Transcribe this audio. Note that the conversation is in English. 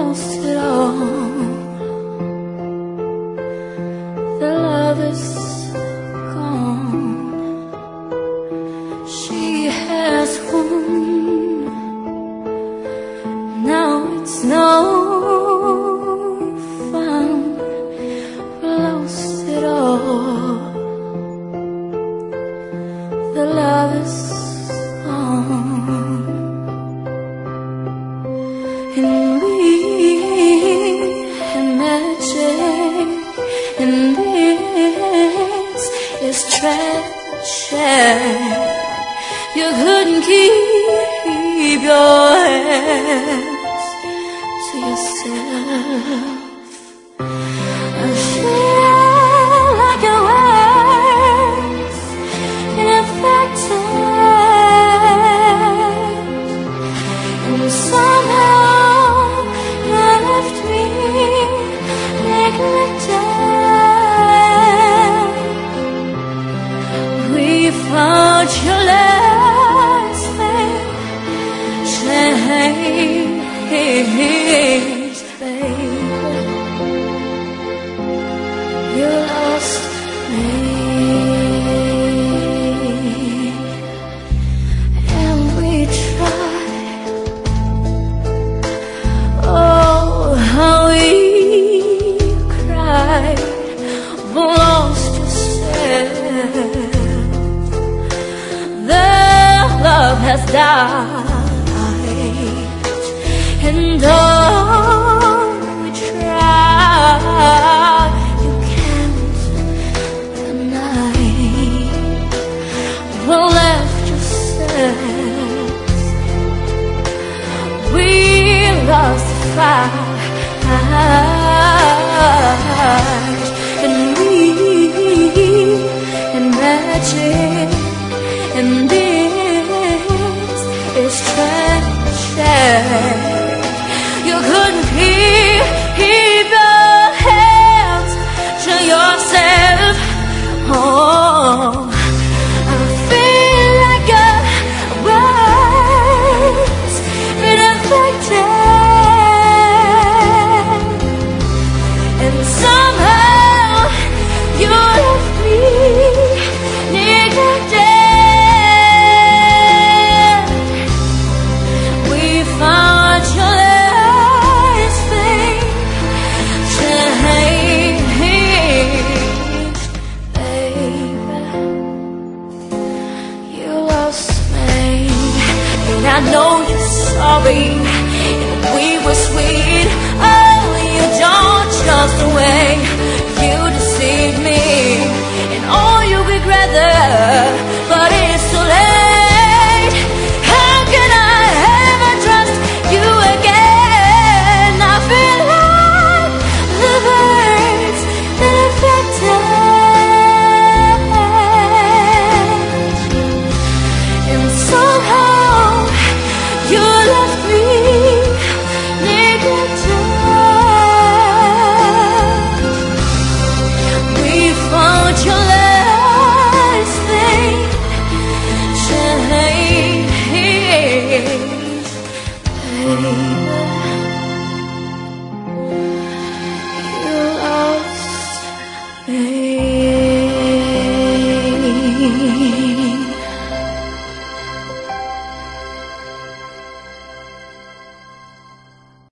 lost it all. The love is gone. She has won. Now it's no fun. We lost it all. The love is gone. And we had magic, and this is treasure. You couldn't keep your hands to yourself. I feel like I was infected, and somehow you left me neglected. We found your last change, baby. You lost me, and we tried. Oh, how we cried, but lost yourself. The love has died, and all we try, you can't deny. We left yourself. We lost the fight, and we imagine, and this is treasure. You couldn't keep